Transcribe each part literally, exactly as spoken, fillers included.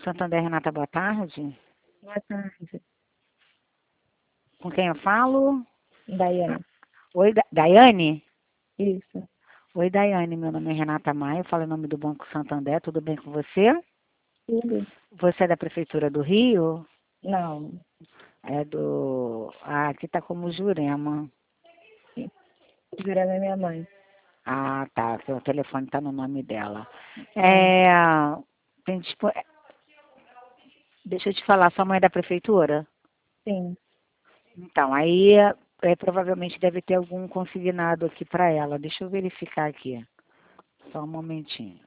Santander, Renata, boa tarde. Boa tarde. Com quem eu falo? Daiane. Oi, Da- Daiane? Isso. Oi, Daiane, meu nome é Renata Maia, eu falo em nome do Banco Santander, tudo bem com você? Tudo? Você é da Prefeitura do Rio? Não. É do... Ah, aqui tá como Jurema. Jurema é minha mãe. Ah, tá, que o telefone tá no nome dela. É... Tem dispo... Deixa eu te falar, sua mãe é da Prefeitura? Sim. Então, aí é, provavelmente deve ter algum consignado aqui para ela. Deixa eu verificar aqui. Só um momentinho.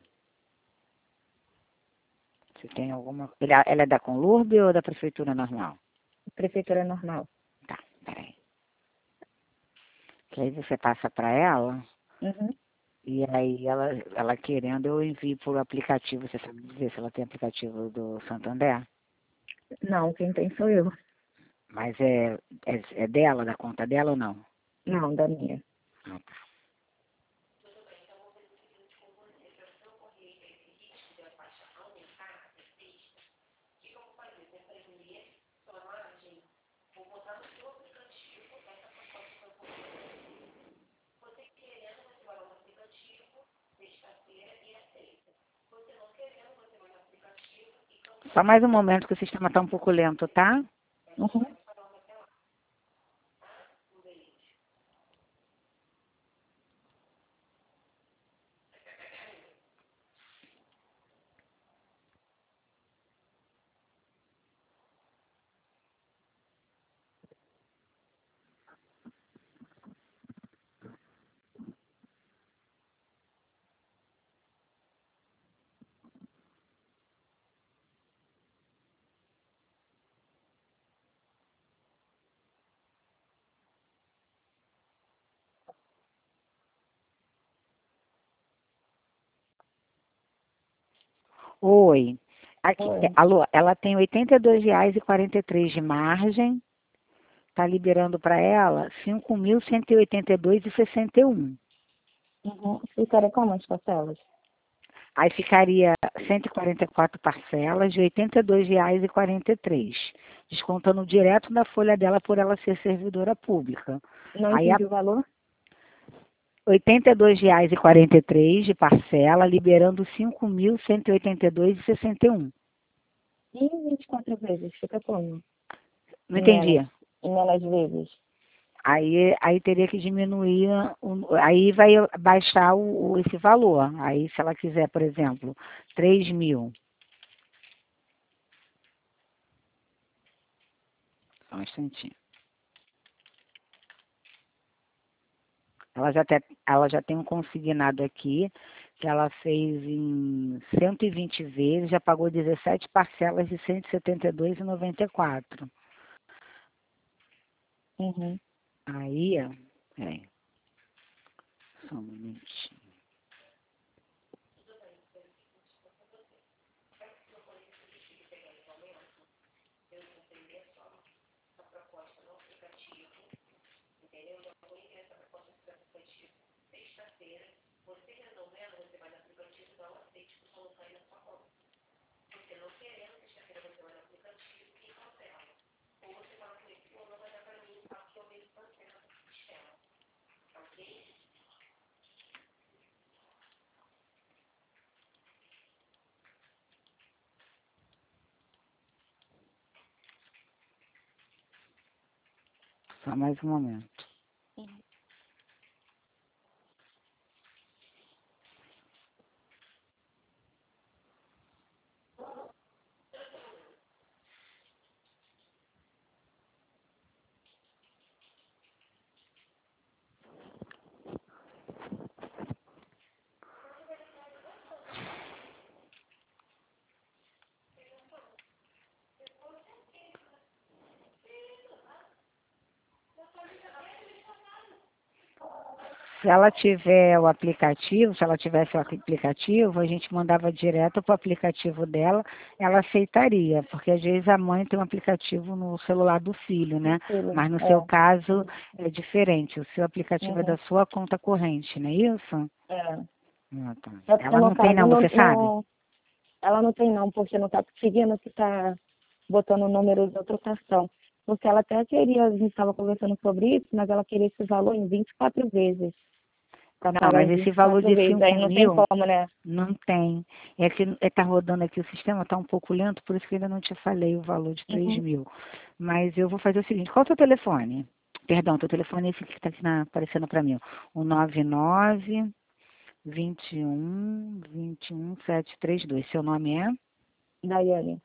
Se tem alguma... Ela, ela é da Conlurb ou da Prefeitura normal? Prefeitura normal. Tá, peraí. Que aí você passa para ela Uhum. e aí ela, ela querendo eu envio por aplicativo. Você sabe dizer se ela tem aplicativo do Santander? Não, quem tem sou eu. Mas é, é, é dela, da conta dela ou não? Não, da minha. Ah, tá. Só mais um momento que o sistema está um pouco lento, tá? Uhum. Oi. Aqui, é, Oi. alô, ela tem oitenta e dois reais e quarenta e três de margem. Está liberando para ela cinco mil cento e oitenta e dois e sessenta e um. Uhum. Ficaria como as parcelas? Aí ficaria cento e quarenta e quatro parcelas de oitenta e dois reais e quarenta e três, descontando direto da folha dela por ela ser servidora pública. Não Aí a entendi o valor? oitenta e dois reais e quarenta e três de parcela, liberando cinco mil cento e oitenta e dois e sessenta e um. E vinte e quatro vezes? Fica como? Não Em elas. entendi. Em elas vezes. Aí, aí teria que diminuir, o- aí vai baixar o, o- esse valor. Aí se ela quiser, por exemplo, três mil. Só um instantinho. Ela já, tem, ela já tem um consignado aqui, que ela fez em cento e vinte vezes, já pagou dezessete parcelas de cento e setenta e dois reais e noventa e quatro. Uhum. Aí, peraí, só um minutinho. Só mais um momento. Se ela tiver o aplicativo, se ela tivesse o aplicativo, a gente mandava direto para o aplicativo dela, ela aceitaria, porque às vezes a mãe tem um aplicativo no celular do filho, né? Filho. Mas no seu É. caso é diferente, o seu aplicativo é da Uhum. sua conta corrente, não é isso? É. Ah, tá. É porque Ela no não tem caso, não, não, você sabe? não, Ela não tem não, porque não está conseguindo que está botando o número de outro cartão. Porque ela até queria, a gente estava conversando sobre isso, mas ela queria esse valor em vinte e quatro vezes. Para Não, pagar mas em esse vinte e valor quatro de vezes. cinco Aí não tem mil, como, né? não tem. É que está rodando aqui o sistema, está um pouco lento, por isso que ainda não te falei o valor de três Uhum. mil. Mas eu vou fazer o seguinte, qual é o teu telefone? Perdão, teu telefone é esse que está aqui na, aparecendo para mim. O nove nove, vinte e um, vinte e um, sete três dois. Seu nome é? Daiane.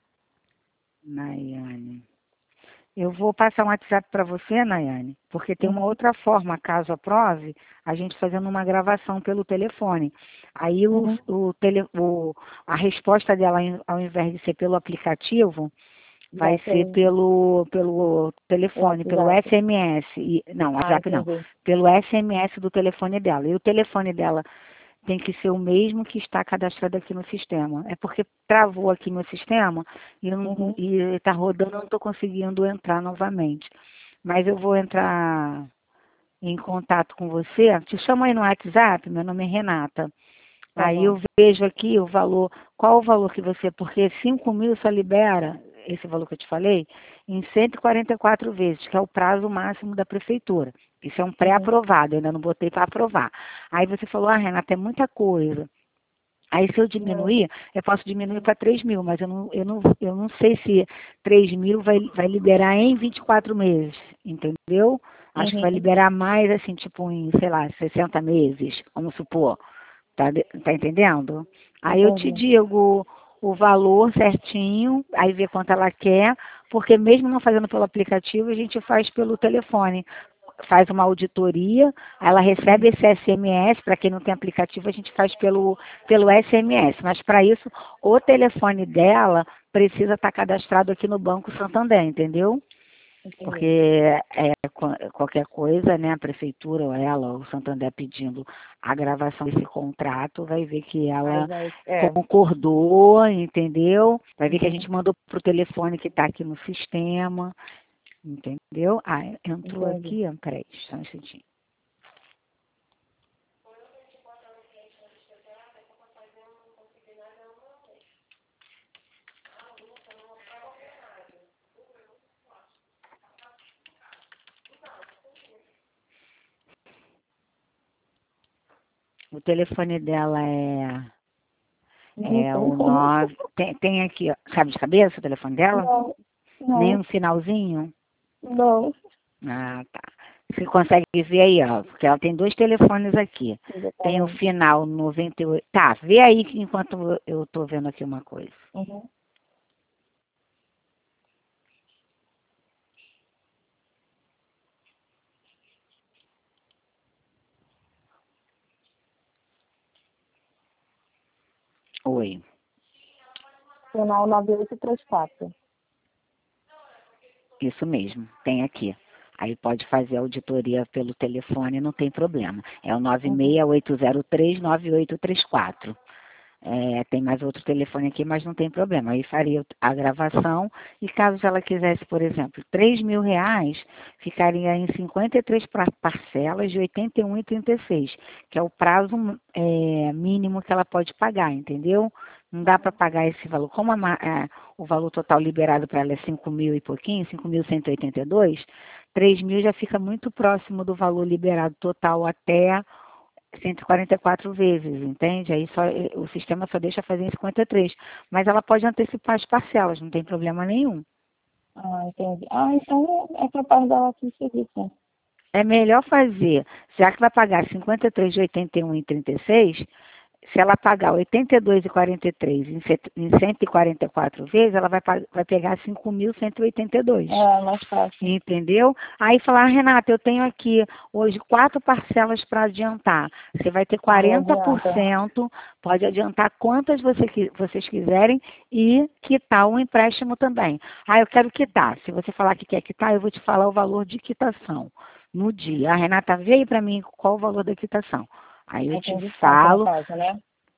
Nayane. Eu vou passar um WhatsApp para você, Nayane, porque tem uma Uhum. outra forma, caso aprove, a gente fazendo uma gravação pelo telefone. Aí o, Uhum. o tele, o, a resposta dela, ao invés de ser pelo aplicativo, vai Vai ser ser pelo, pelo o telefone, pelo WhatsApp. S M S. E, não, Ah, WhatsApp não. entendi. Pelo S M S do telefone dela. E o telefone dela tem que ser o mesmo que está cadastrado aqui no sistema. É porque travou aqui meu sistema e Uhum. está rodando, eu não estou conseguindo entrar novamente. Mas eu vou entrar em contato com você. Te chamo aí no WhatsApp, meu nome é Renata. Tá Aí bom. eu vejo aqui o valor, qual o valor que você, porque cinco mil só libera, esse valor que eu te falei, em cento e quarenta e quatro vezes, que é o prazo máximo da prefeitura. Isso é um Uhum. pré-aprovado, eu ainda não botei para aprovar. Aí você falou, ah, Renata, é muita coisa. Aí se eu Não. diminuir, eu posso diminuir para três mil, mas eu não, eu, não, eu não sei se três mil vai, vai liberar em vinte e quatro meses, entendeu? Acho que vai Uhum. liberar mais, assim, tipo em, sei lá, sessenta meses, vamos supor. Tá, de- tá entendendo? Aí eu te Entendi. digo o valor certinho, aí vê quanto ela quer, porque mesmo não fazendo pelo aplicativo, a gente faz pelo telefone. Faz uma auditoria, ela recebe Uhum. esse S M S, para quem não tem aplicativo, a gente faz pelo, pelo S M S, mas para isso o telefone dela precisa estar cadastrado aqui no Banco Santander, entendeu? Porque Entendi. é, qua- qualquer coisa, né, a prefeitura ou ela, ou o Santander pedindo a gravação desse contrato, vai ver que Aí ela vai. É. concordou, entendeu? Vai ver que a Uhum. gente mandou para o telefone que está aqui no sistema, entendeu? Ah, entrou Entendi. aqui, ó, peraí, só um instantinho. O telefone dela é, Não é tem o como. nove. Tem, tem aqui, ó, sabe de cabeça o telefone dela? Não. Nem Não. um finalzinho? Não. Ah, tá. Você consegue ver aí, ó, porque ela tem dois telefones aqui. Tem o Exatamente. final noventa e oito. Tá, vê aí que enquanto eu tô vendo aqui uma coisa. Uhum. Oi. Final nove oito três quatro. Isso mesmo, tem aqui. Aí pode fazer a auditoria pelo telefone, não tem problema. É o nove Uhum. seis oito zero três nove oito três quatro. É, tem mais outro telefone aqui, mas não tem problema. Aí faria a gravação e caso ela quisesse, por exemplo, três mil reais, ficaria em cinquenta e três par- parcelas de oitenta e um e trinta e seis, que é o prazo é, mínimo que ela pode pagar, entendeu? Não dá para pagar esse valor. Como a ma- é, o valor total liberado para ela é cinco mil e pouquinho, cinco mil cento e oitenta e dois, três mil já fica muito próximo do valor liberado total até cento e quarenta e quatro vezes, entende? Aí só, o sistema só deixa fazer em cinquenta e três. Mas ela pode antecipar as parcelas, não tem problema nenhum. Ah, entendi. Ah, então é capaz dela conseguir, sim. É melhor fazer, já que vai pagar cinquenta e três de oitenta e um e trinta e seis, se ela pagar oitenta e dois e quarenta e três em set- em cento e quarenta e quatro vezes, ela vai, pa- vai pegar cinco mil cento e oitenta e dois. É mais fácil. Entendeu? Aí falar, ah, Renata, eu tenho aqui hoje quatro parcelas para adiantar. Você vai ter Aí quarenta por adianta. cento, pode adiantar quantas você, qui- vocês quiserem e quitar o empréstimo também. Ah, eu quero quitar. Se você falar que quer quitar, eu vou te falar o valor de quitação no dia. A Renata veio para mim qual o valor da quitação. Aí eu Aí te tem desconto no falo, caso, né?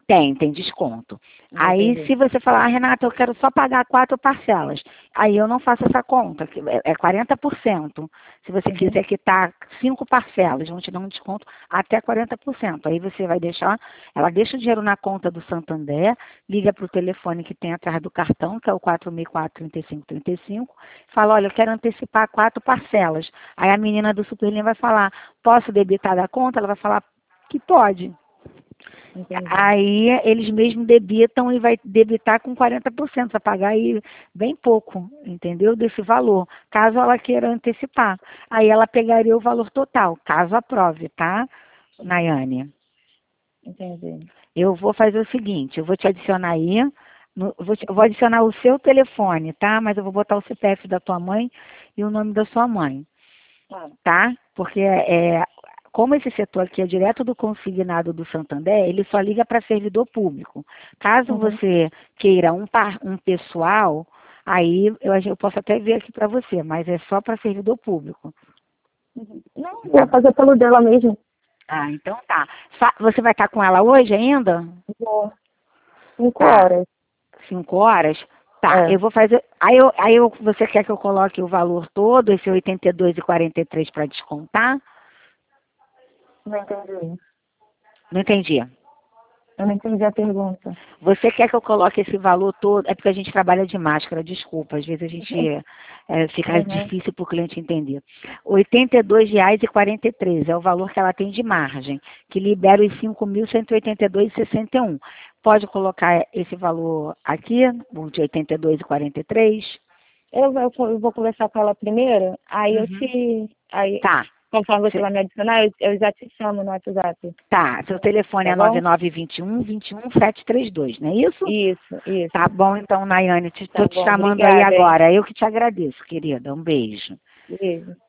Tem, tem desconto. Aí, Entendi. se você falar, ah, Renata, eu quero só pagar quatro parcelas, aí eu não faço essa conta, que é é quarenta por cento. Se você Uhum. quiser quitar cinco parcelas, vão te dar um desconto até quarenta por cento. Aí você vai deixar, ela deixa o dinheiro na conta do Santander, liga para o telefone que tem atrás do cartão, que é o quatro seis quatro, três cinco três cinco, fala, olha, eu quero antecipar quatro parcelas. Aí a menina do Superlinha vai falar, posso debitar da conta? Ela vai falar que pode. Entendi. Aí eles mesmos debitam e vai debitar com quarenta por cento, vai pagar aí bem pouco, entendeu? Desse valor, caso ela queira antecipar. Aí ela pegaria o valor total, caso aprove, tá, Nayane? Entendi. Eu vou fazer o seguinte, eu vou te adicionar aí, no, vou, te, vou adicionar o seu telefone, tá? Mas eu vou botar o C P F da tua mãe e o nome da sua mãe, Tá. tá? Porque é, como esse setor aqui é direto do consignado do Santander, ele só liga para servidor público. Caso Uhum. você queira um, par, um pessoal, aí eu, eu posso até ver aqui para você, mas é só para servidor público. Uhum. Não, Tá. vou fazer pelo dela mesmo. Ah, então tá. Fa- Você vai estar com ela hoje ainda? Vou. Cinco Tá. horas. Cinco horas? Tá, É. eu vou fazer. Aí, eu, aí eu, você quer que eu coloque o valor todo, esse oitenta e dois e quarenta e três para descontar? Não entendi. Não entendi. Eu não entendi a pergunta. Você quer que eu coloque esse valor todo? É porque a gente trabalha de máscara, desculpa. Às vezes a gente é, fica Uhum. difícil para o cliente entender. oitenta e dois reais e quarenta e três é o valor que ela tem de margem, que libera os cinco mil cento e oitenta e dois reais e sessenta e um. Pode colocar esse valor aqui, o de oitenta e dois reais e quarenta e três? Eu, eu, eu vou conversar com ela primeiro, aí eu Uhum. te. Aí, Tá. conforme você Cê- vai me adicionar, eu, eu já te chamo no WhatsApp. Tá, seu telefone Tá é bom? nove nove dois um, dois um sete três dois, não é isso? Isso, Tá isso. bom, então, Nayane, estou Tá te bom. chamando aí Obrigada, hein? agora. Eu que te agradeço, querida. Um beijo. Beijo.